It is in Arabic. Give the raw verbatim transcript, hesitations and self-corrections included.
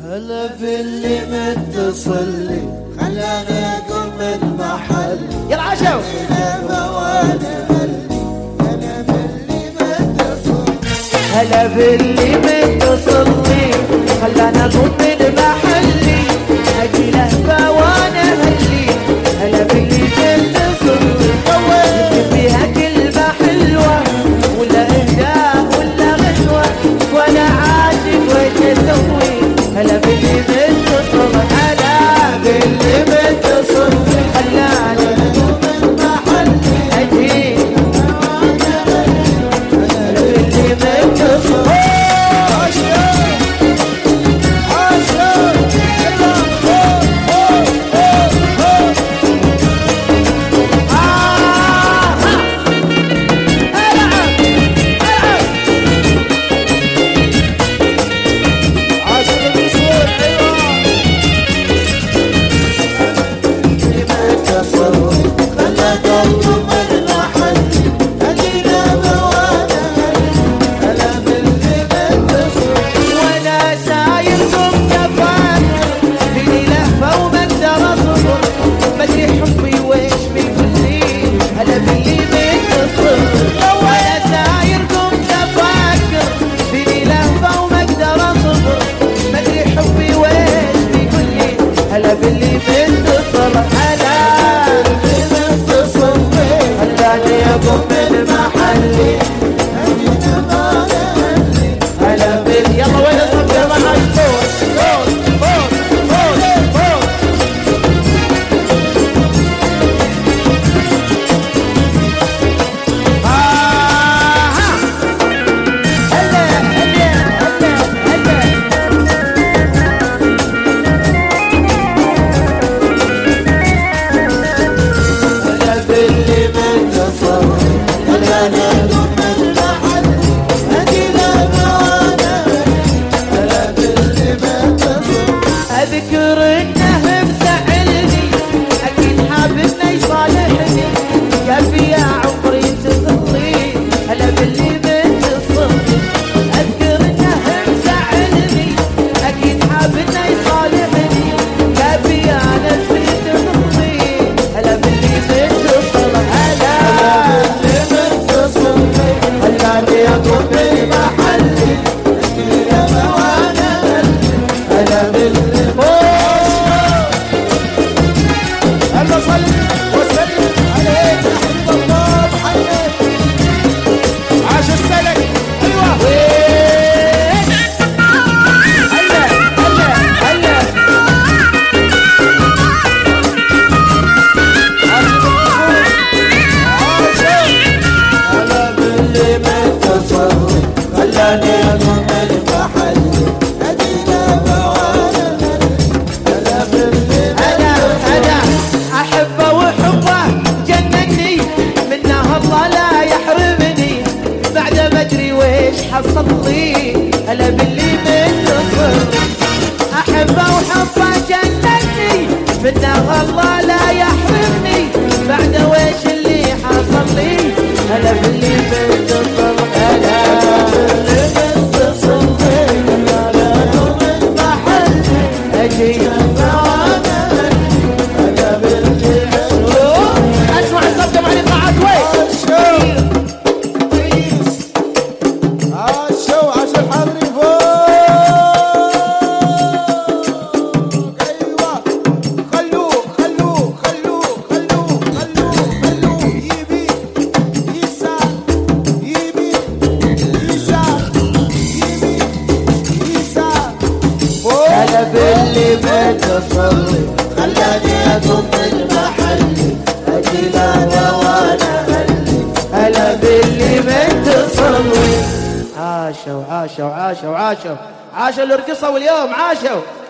هلا باللي متصل لي خلاني اقوم من محل. يلا عاشوا هلا باللي متصل لي خلاني اقوم من محلي اجي لهفه وانا هلي. هلا باللي متصل لي فيها كلمه حلوه ولا اهداء ولا غنوه وانا عاشق وين اسوي. هلا باللي متصل هلا باللي متصل خلاني اقوم من محلي اجي. هلا باللي متصل حصل لي. هلا باللي متصل احبه وحبه جنني منه الله لا يحرمني بعد ويش اللي حصل لي. هلا باللي متصل هلا باللي متصل هلا من محلي اجي. هلا باللي اسمع الصبده مع القاعات وين باللي متصل خلاني اقوم من محلي اجي لهوى وانا هلي. هلا باللي متصل. عاشوا عاشوا عاشوا عاشوا عاشوا اللي رقصوا اليوم عاشوا.